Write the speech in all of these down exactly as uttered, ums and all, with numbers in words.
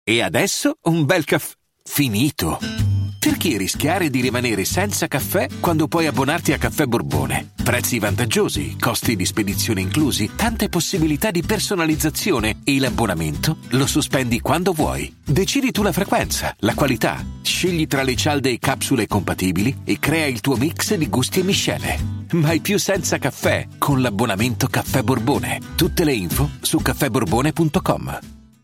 E adesso un bel caffè finito. Perché rischiare di rimanere senza caffè quando puoi abbonarti a Caffè Borbone? Prezzi vantaggiosi, costi di spedizione inclusi, tante possibilità di personalizzazione e l'abbonamento lo sospendi quando vuoi. Decidi tu la frequenza, la qualità, scegli tra le cialde e capsule compatibili e crea il tuo mix di gusti e miscele. Mai più senza caffè con l'abbonamento Caffè Borbone. Tutte le info su caffè borbone punto com.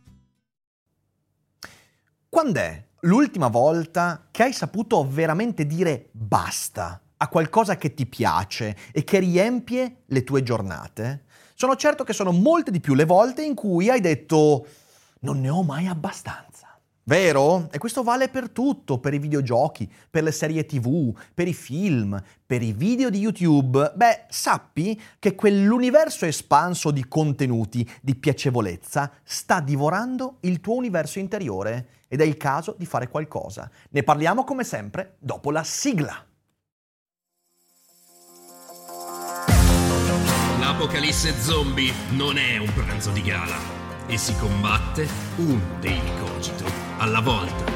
Quand'è l'ultima volta che hai saputo veramente dire basta a qualcosa che ti piace e che riempie le tue giornate? Sono certo che sono molte di più le volte in cui hai detto non ne ho mai abbastanza. Vero? E questo vale per tutto, per i videogiochi, per le serie tivù, per i film, per i video di YouTube. Beh, sappi che quell'universo espanso di contenuti, di piacevolezza, sta divorando il tuo universo interiore ed è il caso di fare qualcosa. Ne parliamo come sempre dopo la sigla. L'apocalisse zombie non è un pranzo di gala e si combatte un Daily Cogito alla volta.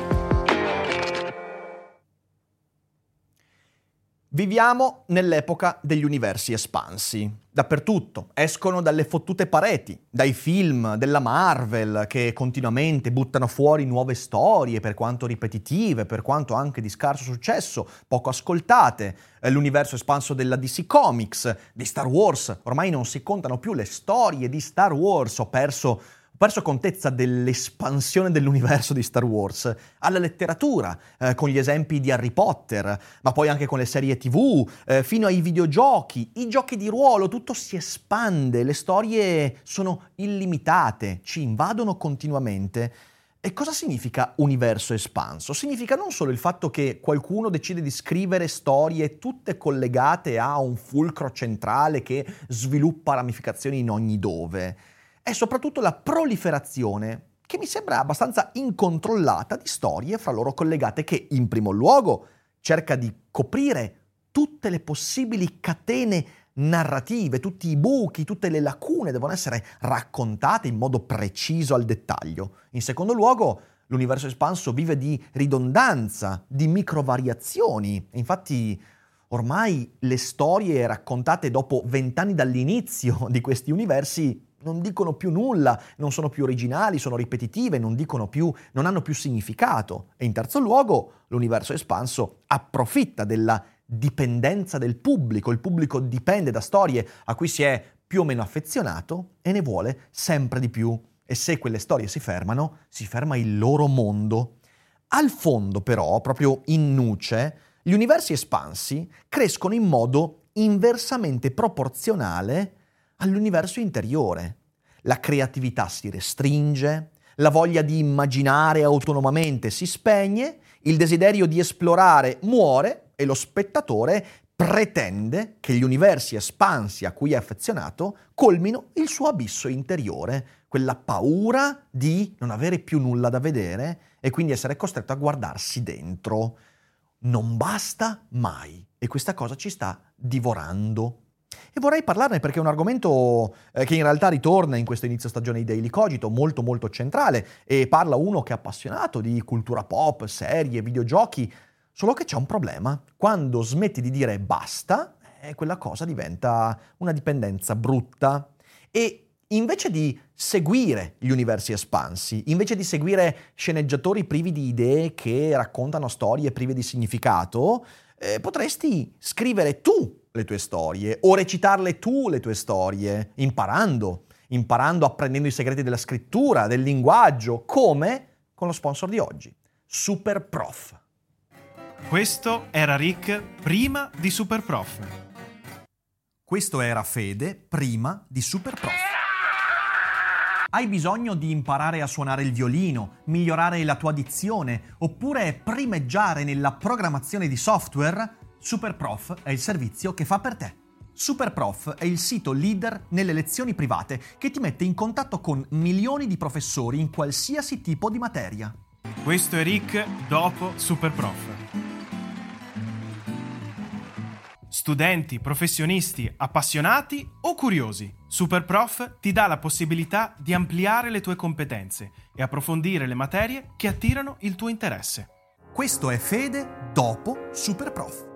Viviamo nell'epoca degli universi espansi. Dappertutto, escono dalle fottute pareti, dai film della Marvel che continuamente buttano fuori nuove storie, per quanto ripetitive, per quanto anche di scarso successo, poco ascoltate. L'universo espanso della D C Comics, di Star Wars, ormai non si contano più le storie di Star Wars, ho perso... Ho perso contezza dell'espansione dell'universo di Star Wars, alla letteratura, eh, con gli esempi di Harry Potter, ma poi anche con le serie tivù, eh, fino ai videogiochi, i giochi di ruolo, tutto si espande, le storie sono illimitate, ci invadono continuamente. E cosa significa universo espanso? Significa non solo il fatto che qualcuno decide di scrivere storie tutte collegate a un fulcro centrale che sviluppa ramificazioni in ogni dove, è soprattutto la proliferazione, che mi sembra abbastanza incontrollata, di storie fra loro collegate che, in primo luogo, cerca di coprire tutte le possibili catene narrative, tutti i buchi, tutte le lacune devono essere raccontate in modo preciso al dettaglio. In secondo luogo, l'universo espanso vive di ridondanza, di microvariazioni. Infatti, ormai le storie raccontate dopo vent'anni dall'inizio di questi universi non dicono più nulla, non sono più originali, sono ripetitive, non dicono più, non hanno più significato. E in terzo luogo, l'universo espanso approfitta della dipendenza del pubblico. Il pubblico dipende da storie a cui si è più o meno affezionato e ne vuole sempre di più. E se quelle storie si fermano, si ferma il loro mondo. Al fondo, però, proprio in nuce, gli universi espansi crescono in modo inversamente proporzionale all'universo interiore. La creatività si restringe, la voglia di immaginare autonomamente si spegne, il desiderio di esplorare muore e lo spettatore pretende che gli universi espansi a cui è affezionato colmino il suo abisso interiore, quella paura di non avere più nulla da vedere e quindi essere costretto a guardarsi dentro. Non basta mai e questa cosa ci sta divorando. E vorrei parlarne perché è un argomento eh, che in realtà ritorna in questo inizio stagione di Daily Cogito, molto molto centrale, e parla uno che è appassionato di cultura pop, serie, videogiochi, solo che c'è un problema. Quando smetti di dire basta, eh, quella cosa diventa una dipendenza brutta. E invece di seguire gli universi espansi, invece di seguire sceneggiatori privi di idee che raccontano storie prive di significato, eh, potresti scrivere tu le tue storie o recitarle tu le tue storie, imparando, imparando, apprendendo i segreti della scrittura, del linguaggio, come con lo sponsor di oggi, Superprof. Questo era Rick prima di Superprof. Questo era Fede prima di Superprof. Hai bisogno di imparare a suonare il violino, migliorare la tua dizione, oppure primeggiare nella programmazione di software? Superprof è il servizio che fa per te. Superprof è il sito leader nelle lezioni private che ti mette in contatto con milioni di professori in qualsiasi tipo di materia. Questo è Rick dopo Superprof. Studenti, professionisti, appassionati o curiosi, SuperProf ti dà la possibilità di ampliare le tue competenze e approfondire le materie che attirano il tuo interesse. Questo è Fede dopo SuperProf.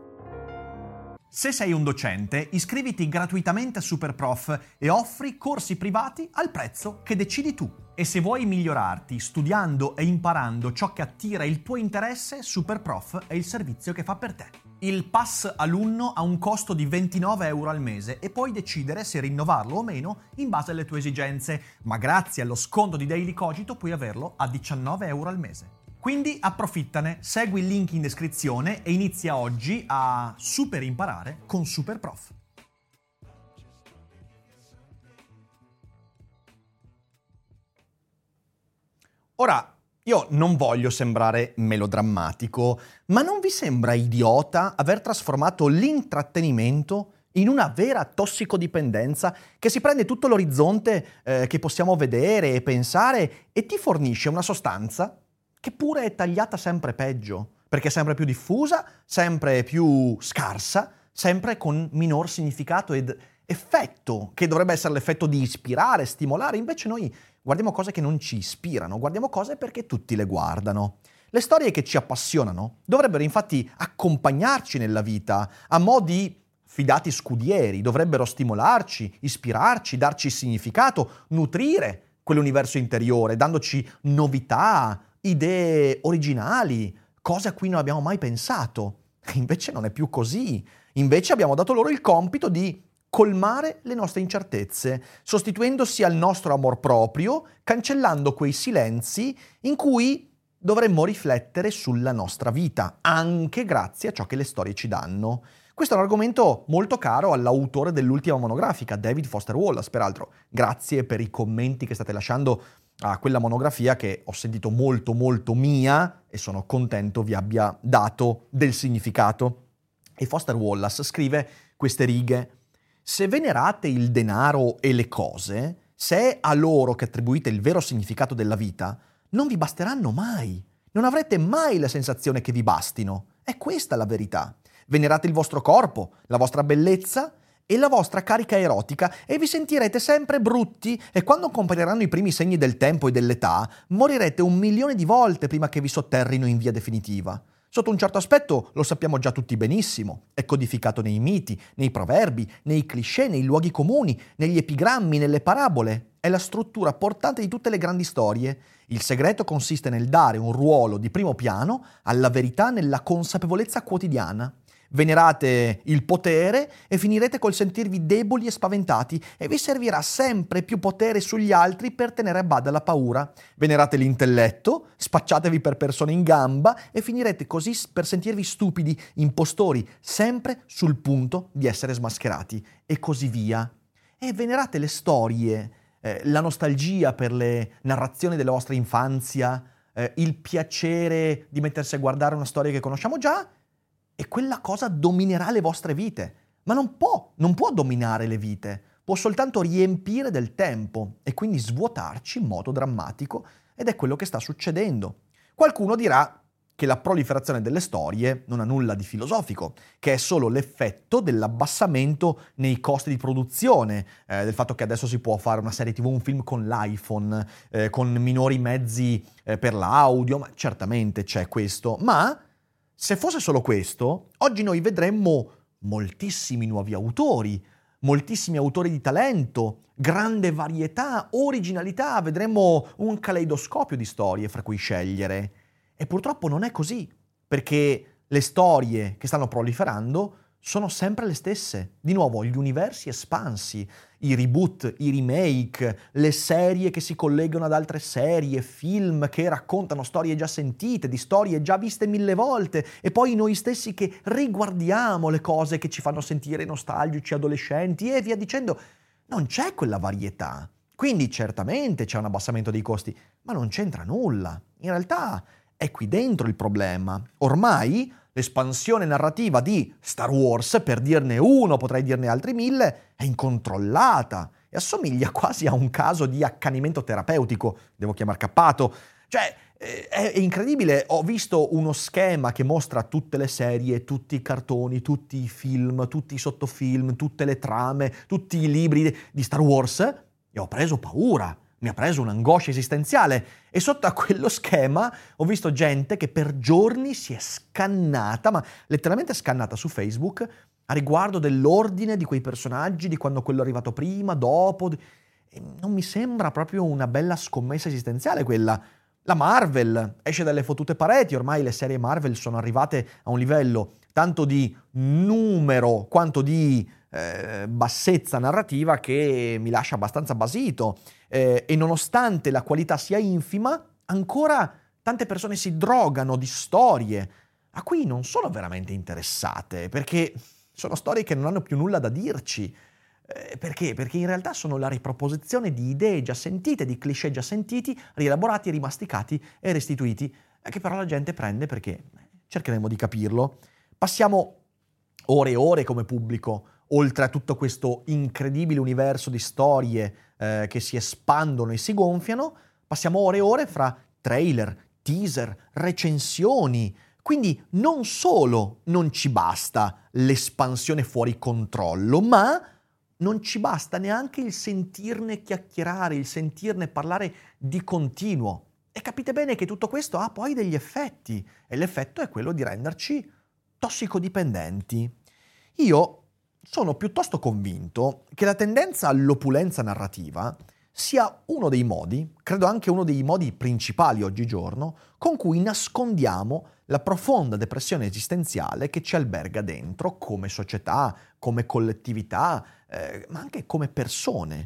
Se sei un docente, iscriviti gratuitamente a SuperProf e offri corsi privati al prezzo che decidi tu. E se vuoi migliorarti studiando e imparando ciò che attira il tuo interesse, SuperProf è il servizio che fa per te. Il pass alunno ha un costo di ventinove euro al mese e puoi decidere se rinnovarlo o meno in base alle tue esigenze, ma grazie allo sconto di Daily Cogito puoi averlo a diciannove euro al mese. Quindi approfittane, segui il link in descrizione e inizia oggi a super imparare con SuperProf. Ora, io non voglio sembrare melodrammatico, ma non vi sembra idiota aver trasformato l'intrattenimento in una vera tossicodipendenza che si prende tutto l'orizzonte eh, che possiamo vedere e pensare e ti fornisce una sostanza che pure è tagliata sempre peggio, perché è sempre più diffusa, sempre più scarsa, sempre con minor significato ed effetto, che dovrebbe essere l'effetto di ispirare, stimolare, invece noi guardiamo cose che non ci ispirano, guardiamo cose perché tutti le guardano. Le storie che ci appassionano dovrebbero infatti accompagnarci nella vita a mo' di fidati scudieri, dovrebbero stimolarci, ispirarci, darci significato, nutrire quell'universo interiore, dandoci novità, idee originali, cose a cui non abbiamo mai pensato. Invece non è più così. Invece abbiamo dato loro il compito di colmare le nostre incertezze, sostituendosi al nostro amor proprio, cancellando quei silenzi in cui dovremmo riflettere sulla nostra vita, anche grazie a ciò che le storie ci danno. Questo è un argomento molto caro all'autore dell'ultima monografica, David Foster Wallace. Peraltro, grazie per i commenti che state lasciando a quella monografia che ho sentito molto molto mia e sono contento vi abbia dato del significato. E Foster Wallace scrive queste righe: se venerate il denaro e le cose, se è a loro che attribuite il vero significato della vita, non vi basteranno mai. Non avrete mai la sensazione che vi bastino. È questa la verità. Venerate il vostro corpo, la vostra bellezza e la vostra carica erotica e vi sentirete sempre brutti e quando compariranno i primi segni del tempo e dell'età, morirete un milione di volte prima che vi sotterrino in via definitiva. Sotto un certo aspetto lo sappiamo già tutti benissimo, è codificato nei miti, nei proverbi, nei cliché, nei luoghi comuni, negli epigrammi, nelle parabole. È la struttura portante di tutte le grandi storie. Il segreto consiste nel dare un ruolo di primo piano alla verità nella consapevolezza quotidiana. Venerate il potere e finirete col sentirvi deboli e spaventati e vi servirà sempre più potere sugli altri per tenere a bada la paura. Venerate l'intelletto, spacciatevi per persone in gamba e finirete così per sentirvi stupidi, impostori, sempre sul punto di essere smascherati e così via. E venerate le storie, eh, la nostalgia per le narrazioni della vostra infanzia, eh, il piacere di mettersi a guardare una storia che conosciamo già, e quella cosa dominerà le vostre vite. Ma non può, non può dominare le vite, può soltanto riempire del tempo e quindi svuotarci in modo drammatico, ed è quello che sta succedendo. Qualcuno dirà che la proliferazione delle storie non ha nulla di filosofico, che è solo l'effetto dell'abbassamento nei costi di produzione, eh, del fatto che adesso si può fare una serie tivù, un film con l'iPhone, eh, con minori mezzi eh, per l'audio, ma certamente c'è questo, ma se fosse solo questo, oggi noi vedremmo moltissimi nuovi autori, moltissimi autori di talento, grande varietà, originalità, vedremmo un caleidoscopio di storie fra cui scegliere. E purtroppo non è così, perché le storie che stanno proliferando sono sempre le stesse. Di nuovo, gli universi espansi, i reboot, i remake, le serie che si collegano ad altre serie, film che raccontano storie già sentite, di storie già viste mille volte, e poi noi stessi che riguardiamo le cose che ci fanno sentire nostalgici, adolescenti e via dicendo. Non c'è quella varietà. Quindi certamente c'è un abbassamento dei costi, ma non c'entra nulla. In realtà è qui dentro il problema. Ormai l'espansione narrativa di Star Wars, per dirne uno, potrei dirne altri mille, è incontrollata e assomiglia quasi a un caso di accanimento terapeutico, devo chiamar cappato. Cioè, È incredibile, ho visto uno schema che mostra tutte le serie, tutti i cartoni, tutti i film, tutti i sottofilm, tutte le trame, tutti i libri di Star Wars e ho preso paura, mi ha preso un'angoscia esistenziale e sotto a quello schema ho visto gente che per giorni si è scannata, ma letteralmente scannata su Facebook a riguardo dell'ordine di quei personaggi, di quando quello è arrivato prima, dopo. E non mi sembra proprio una bella scommessa esistenziale quella. La Marvel esce dalle fottute pareti, ormai le serie Marvel sono arrivate a un livello tanto di numero quanto di eh, bassezza narrativa che mi lascia abbastanza basito eh, e nonostante la qualità sia infima, ancora tante persone si drogano di storie a cui non sono veramente interessate, perché sono storie che non hanno più nulla da dirci. Eh, perché? Perché in realtà sono la riproposizione di idee già sentite, di cliché già sentiti, rielaborati, rimasticati e restituiti, eh, che però la gente prende perché cercheremo di capirlo. Passiamo ore e ore come pubblico, oltre a tutto questo incredibile universo di storie eh, che si espandono e si gonfiano, passiamo ore e ore fra trailer, teaser, recensioni. Quindi non solo non ci basta l'espansione fuori controllo, ma non ci basta neanche il sentirne chiacchierare, il sentirne parlare di continuo. E capite bene che tutto questo ha poi degli effetti, e l'effetto è quello di renderci tossicodipendenti. Io sono piuttosto convinto che la tendenza all'opulenza narrativa sia uno dei modi, credo anche uno dei modi principali oggigiorno, con cui nascondiamo la profonda depressione esistenziale che ci alberga dentro come società, come collettività, eh, ma anche come persone.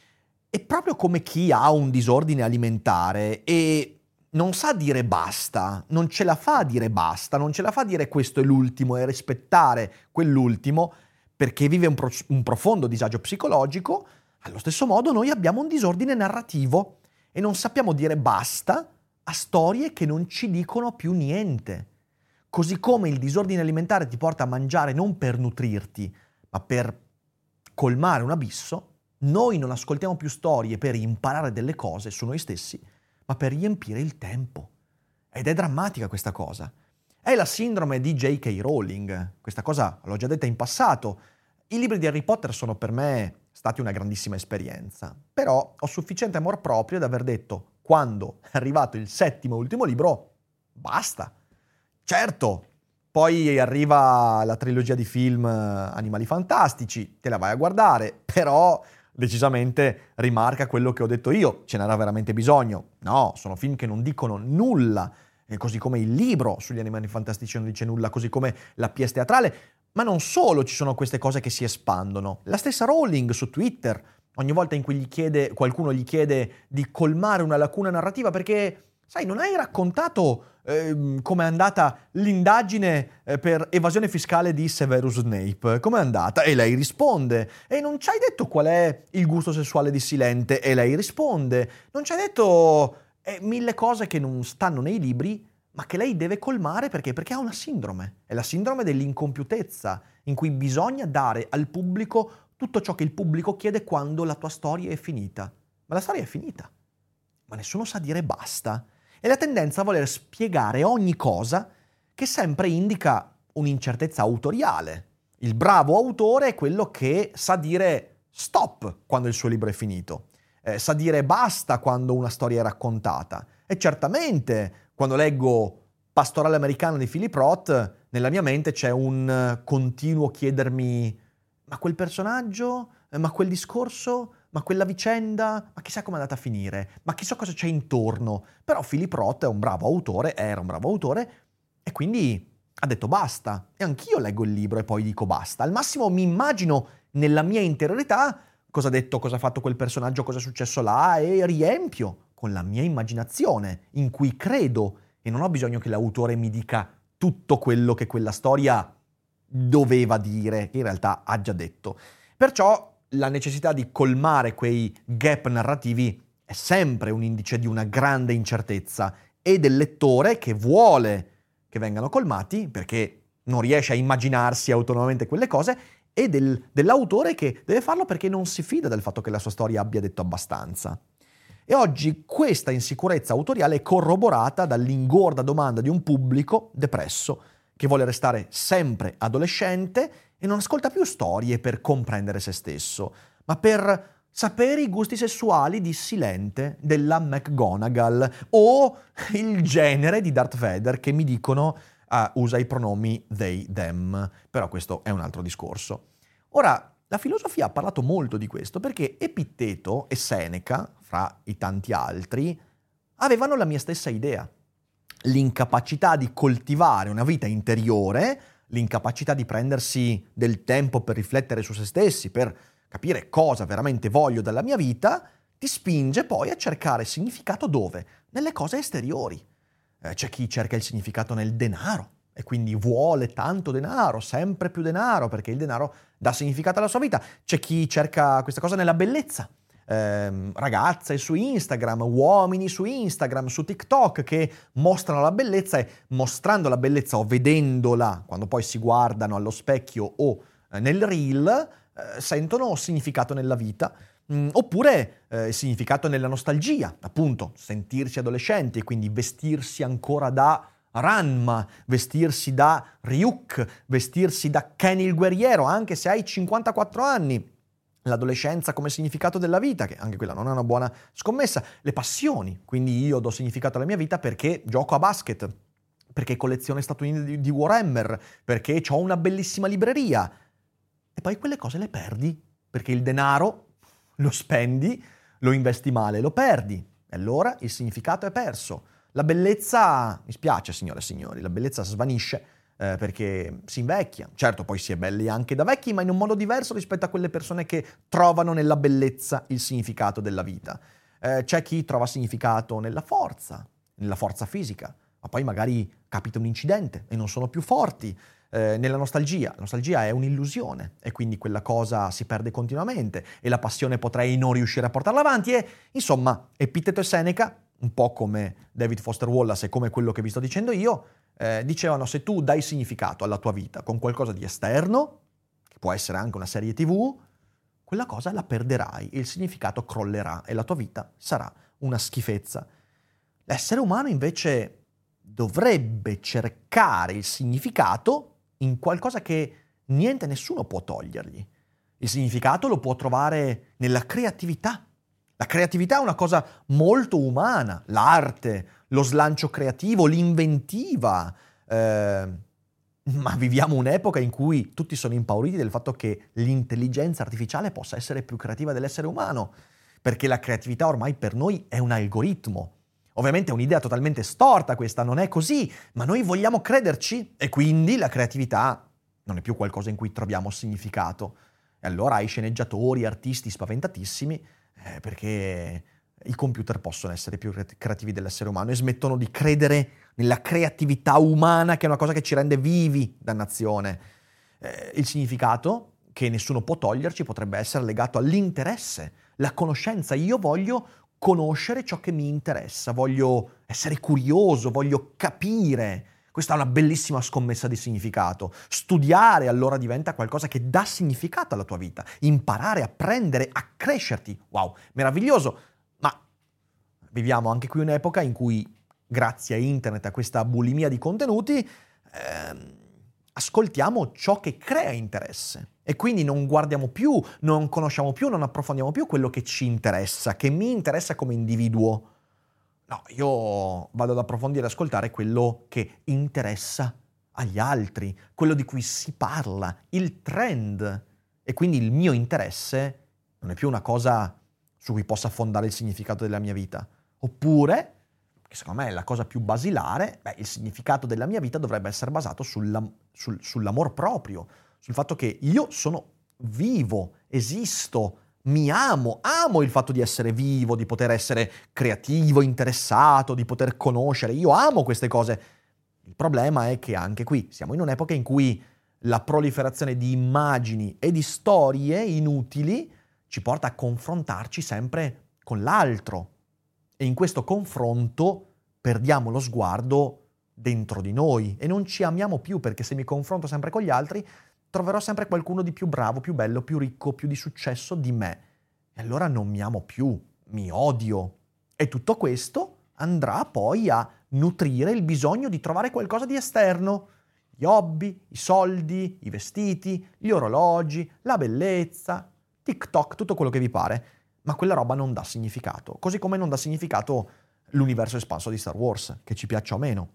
E proprio come chi ha un disordine alimentare e non sa dire basta, non ce la fa a dire basta, non ce la fa a dire questo è l'ultimo e rispettare quell'ultimo perché vive un, pro- un profondo disagio psicologico, allo stesso modo noi abbiamo un disordine narrativo e non sappiamo dire basta a storie che non ci dicono più niente. Così come il disordine alimentare ti porta a mangiare non per nutrirti, ma per colmare un abisso, noi non ascoltiamo più storie per imparare delle cose su noi stessi, ma per riempire il tempo. Ed è drammatica questa cosa. È la sindrome di J K. Rowling. Questa cosa l'ho già detta in passato. I libri di Harry Potter sono per me stati una grandissima esperienza, però ho sufficiente amor proprio da aver detto, quando è arrivato il settimo e ultimo libro, basta. Certo, poi arriva la trilogia di film Animali Fantastici, te la vai a guardare, però decisamente rimarca quello che ho detto io, ce n'era veramente bisogno. No, sono film che non dicono nulla, e così come il libro sugli Animali Fantastici non dice nulla, così come la pièce teatrale. Ma non solo ci sono queste cose che si espandono. La stessa Rowling su Twitter, ogni volta in cui gli chiede, qualcuno gli chiede di colmare una lacuna narrativa, perché, sai, non hai raccontato eh, com'è andata l'indagine eh, per evasione fiscale di Severus Snape, com'è andata? E lei risponde. E non ci hai detto qual è il gusto sessuale di Silente? E lei risponde. Non ci hai detto eh, mille cose che non stanno nei libri, ma che lei deve colmare perché? Perché ha una sindrome. È la sindrome dell'incompiutezza, in cui bisogna dare al pubblico tutto ciò che il pubblico chiede quando la tua storia è finita. Ma la storia è finita. Ma nessuno sa dire basta. E la tendenza a voler spiegare ogni cosa che sempre indica un'incertezza autoriale. Il bravo autore è quello che sa dire stop quando il suo libro è finito. Eh, sa dire basta quando una storia è raccontata. E certamente quando leggo Pastorale americano di Philip Roth, nella mia mente c'è un continuo chiedermi ma quel personaggio, ma quel discorso, ma quella vicenda, ma chissà come è andata a finire, ma chissà cosa c'è intorno. Però Philip Roth è un bravo autore, era un bravo autore, e quindi ha detto basta. E anch'io leggo il libro e poi dico basta. Al massimo mi immagino nella mia interiorità cosa ha detto, cosa ha fatto quel personaggio, cosa è successo là, e riempio con la mia immaginazione, in cui credo, e non ho bisogno che l'autore mi dica tutto quello che quella storia doveva dire, che in realtà ha già detto. Perciò la necessità di colmare quei gap narrativi è sempre un indice di una grande incertezza e del lettore che vuole che vengano colmati, perché non riesce a immaginarsi autonomamente quelle cose, e del, dell'autore che deve farlo perché non si fida del fatto che la sua storia abbia detto abbastanza. E oggi questa insicurezza autoriale è corroborata dall'ingorda domanda di un pubblico depresso che vuole restare sempre adolescente e non ascolta più storie per comprendere se stesso, ma per sapere i gusti sessuali di Silente della McGonagall o il genere di Darth Vader che mi dicono uh, usa i pronomi they, them. Però questo è un altro discorso. Ora, la filosofia ha parlato molto di questo perché Epitteto e Seneca, fra i tanti altri, avevano la mia stessa idea. L'incapacità di coltivare una vita interiore, l'incapacità di prendersi del tempo per riflettere su se stessi, per capire cosa veramente voglio dalla mia vita, ti spinge poi a cercare significato dove? Nelle cose esteriori. Eh, c'è chi cerca il significato nel denaro e quindi vuole tanto denaro, sempre più denaro, perché il denaro dà significato alla sua vita. C'è chi cerca questa cosa nella bellezza. Eh, ragazze su Instagram, uomini su Instagram, su TikTok che mostrano la bellezza e mostrando la bellezza o vedendola quando poi si guardano allo specchio o eh, nel reel eh, sentono significato nella vita. Mm, oppure eh, significato nella nostalgia, appunto, sentirsi adolescenti e quindi vestirsi ancora da Ranma, vestirsi da Ryuk, vestirsi da Ken il guerriero, anche se hai cinquantaquattro anni. L'adolescenza come significato della vita, che anche quella non è una buona scommessa. Le passioni, quindi io do significato alla mia vita perché gioco a basket, perché colleziono statuine di, di Warhammer, perché ho una bellissima libreria. E poi quelle cose le perdi, perché il denaro lo spendi, lo investi male, lo perdi. E allora il significato è perso. La bellezza, mi spiace signore e signori, la bellezza svanisce eh, perché si invecchia. Certo, poi si è belli anche da vecchi, ma in un modo diverso rispetto a quelle persone che trovano nella bellezza il significato della vita. Eh, c'è chi trova significato nella forza, nella forza fisica, ma poi magari capita un incidente e non sono più forti. Eh, nella nostalgia. La nostalgia è un'illusione e quindi quella cosa si perde continuamente e la passione potrei non riuscire a portarla avanti e, insomma, Epitteto e Seneca, un po' come David Foster Wallace e come quello che vi sto dicendo io, eh, dicevano se tu dai significato alla tua vita con qualcosa di esterno, che può essere anche una serie tivù, quella cosa la perderai, il significato crollerà e la tua vita sarà una schifezza. L'essere umano invece dovrebbe cercare il significato in qualcosa che niente e nessuno può togliergli. Il significato lo può trovare nella creatività. La creatività è una cosa molto umana, l'arte, lo slancio creativo, l'inventiva. Eh, ma viviamo un'epoca in cui tutti sono impauriti del fatto che l'intelligenza artificiale possa essere più creativa dell'essere umano, perché la creatività ormai per noi è un algoritmo. Ovviamente è un'idea totalmente storta questa, non è così, ma noi vogliamo crederci e quindi la creatività non è più qualcosa in cui troviamo significato. E allora hai sceneggiatori, artisti spaventatissimi eh, perché i computer possono essere più creativi dell'essere umano e smettono di credere nella creatività umana che è una cosa che ci rende vivi, dannazione. Eh, il significato che nessuno può toglierci potrebbe essere legato all'interesse, la conoscenza. Io voglio conoscere ciò che mi interessa, voglio essere curioso, voglio capire. Questa è una bellissima scommessa di significato. Studiare allora diventa qualcosa che dà significato alla tua vita. Imparare, apprendere, a crescerti. Wow, meraviglioso. Ma viviamo anche qui un'epoca in cui, grazie a internet, a questa bulimia di contenuti, ehm, ascoltiamo ciò che crea interesse. E quindi non guardiamo più, non conosciamo più, non approfondiamo più quello che ci interessa, che mi interessa come individuo. No, io vado ad approfondire e ascoltare quello che interessa agli altri, quello di cui si parla, il trend. E quindi il mio interesse non è più una cosa su cui possa fondare il significato della mia vita. Oppure, che secondo me è la cosa più basilare, beh, il significato della mia vita dovrebbe essere basato sulla, sul, sull'amor proprio, sul fatto che io sono vivo, esisto, mi amo, amo il fatto di essere vivo, di poter essere creativo, interessato, di poter conoscere. Io amo queste cose. Il problema è che anche qui siamo in un'epoca in cui la proliferazione di immagini e di storie inutili ci porta a confrontarci sempre con l'altro. E in questo confronto perdiamo lo sguardo dentro di noi e non ci amiamo più, perché se mi confronto sempre con gli altri troverò sempre qualcuno di più bravo, più bello, più ricco, più di successo di me. E allora non mi amo più, mi odio. E tutto questo andrà poi a nutrire il bisogno di trovare qualcosa di esterno. Gli hobby, i soldi, i vestiti, gli orologi, la bellezza, TikTok, tutto quello che vi pare. Ma quella roba non dà significato. Così come non dà significato l'universo espanso di Star Wars, che ci piaccia o meno.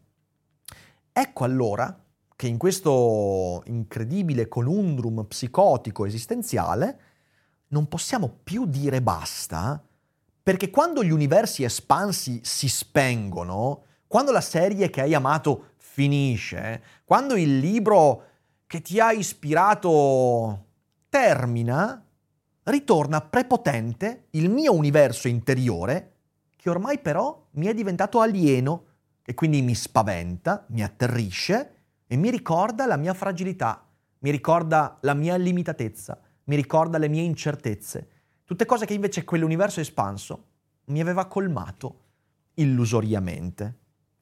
Ecco allora che in questo incredibile conundrum psicotico esistenziale non possiamo più dire basta, perché quando gli universi espansi si spengono, quando la serie che hai amato finisce, quando il libro che ti ha ispirato termina, ritorna prepotente il mio universo interiore, che ormai però mi è diventato alieno e quindi mi spaventa, mi atterrisce e mi ricorda la mia fragilità, mi ricorda la mia limitatezza, mi ricorda le mie incertezze, tutte cose che invece quell'universo espanso mi aveva colmato illusoriamente.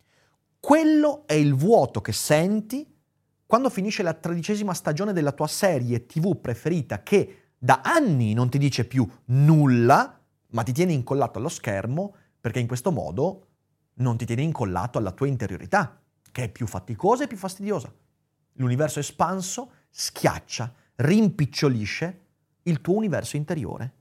Quello è il vuoto che senti quando finisce la tredicesima stagione della tua serie tivù preferita, che da anni non ti dice più nulla, ma ti tiene incollato allo schermo, perché in questo modo non ti tiene incollato alla tua interiorità, che è più faticosa e più fastidiosa. L'universo espanso schiaccia, rimpicciolisce il tuo universo interiore.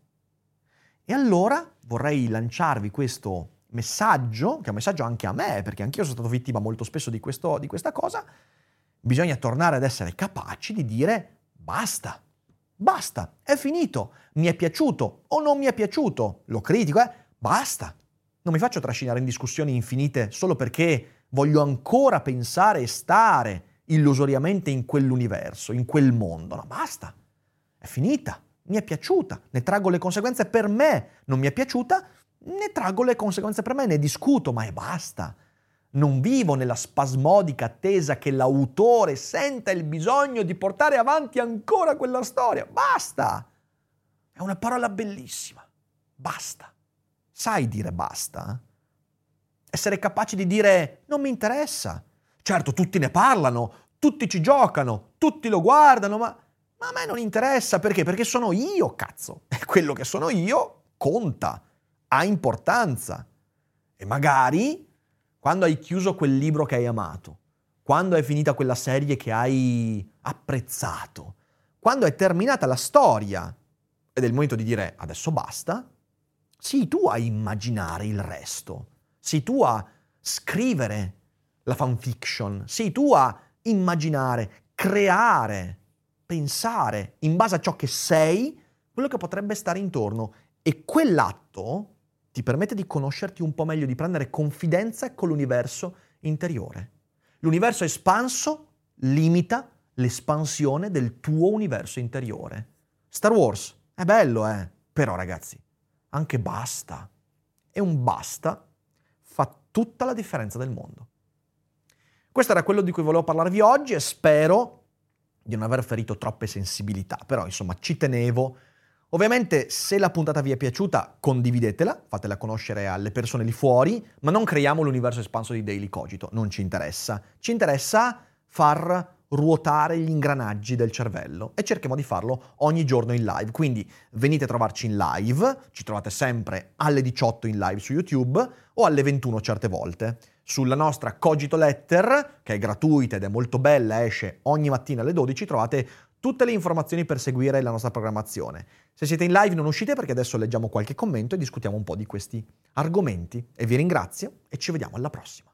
E allora vorrei lanciarvi questo messaggio, che è un messaggio anche a me, perché anch'io sono stato vittima molto spesso di, questo, di questa cosa. Bisogna tornare ad essere capaci di dire basta, basta, è finito, mi è piaciuto o non mi è piaciuto, lo critico, eh, basta. Non mi faccio trascinare in discussioni infinite solo perché voglio ancora pensare e stare illusoriamente in quell'universo, in quel mondo. No, basta, è finita, mi è piaciuta, ne traggo le conseguenze per me, non mi è piaciuta, ne traggo le conseguenze per me, ne discuto, ma è basta. Non vivo nella spasmodica attesa che l'autore senta il bisogno di portare avanti ancora quella storia. Basta! È una parola bellissima. Basta. Sai dire basta? Essere capaci di dire non mi interessa. Certo, tutti ne parlano, tutti ci giocano, tutti lo guardano, ma, ma a me non interessa. Perché? Perché sono io, cazzo. E quello che sono io conta. Ha importanza. E magari, quando hai chiuso quel libro che hai amato, quando è finita quella serie che hai apprezzato, quando è terminata la storia ed è il momento di dire adesso basta, sii tu a immaginare il resto, sii tu a scrivere la fanfiction, sii tu a immaginare, creare, pensare in base a ciò che sei, quello che potrebbe stare intorno. E quell'atto ti permette di conoscerti un po' meglio, di prendere confidenza con l'universo interiore. L'universo espanso limita l'espansione del tuo universo interiore. Star Wars è bello, eh? Però ragazzi, anche basta. E un basta fa tutta la differenza del mondo. Questo era quello di cui volevo parlarvi oggi e spero di non aver ferito troppe sensibilità, però insomma ci tenevo. Ovviamente se la puntata vi è piaciuta condividetela, fatela conoscere alle persone lì fuori, ma non creiamo l'universo espanso di Daily Cogito, non ci interessa. Ci interessa far ruotare gli ingranaggi del cervello e cerchiamo di farlo ogni giorno in live. Quindi venite a trovarci in live, ci trovate sempre alle diciotto in live su YouTube o alle ventuno certe volte. Sulla nostra Cogito Letter, che è gratuita ed è molto bella, esce ogni mattina alle dodici, trovate tutte le informazioni per seguire la nostra programmazione. Se siete in live non uscite perché adesso leggiamo qualche commento e discutiamo un po' di questi argomenti. E vi ringrazio e ci vediamo alla prossima.